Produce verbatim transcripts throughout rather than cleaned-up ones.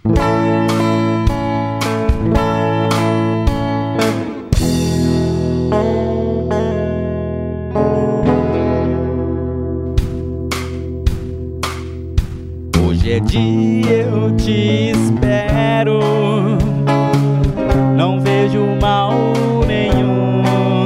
Hoje é dia, eu te espero, não vejo mal nenhum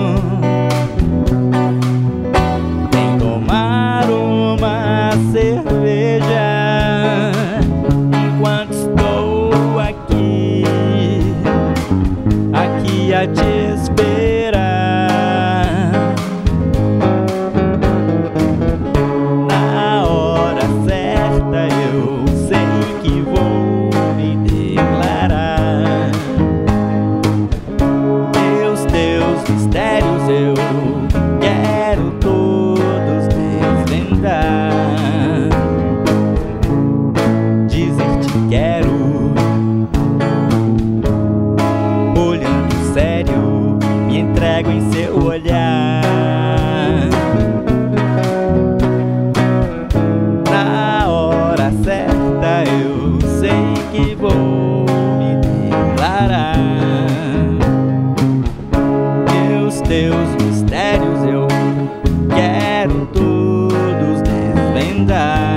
em tomar uma cerveja enquanto estou aqui, aqui a te esperar. Na hora certa eu sei que vou me declarar. Meus teus mistérios eu quero todos desvendar. Dizer te quero, olhando sério, me entrego em seu olhar. Na hora certa eu sei que vou me declarar. Meus teus mistérios eu quero todos desvendar.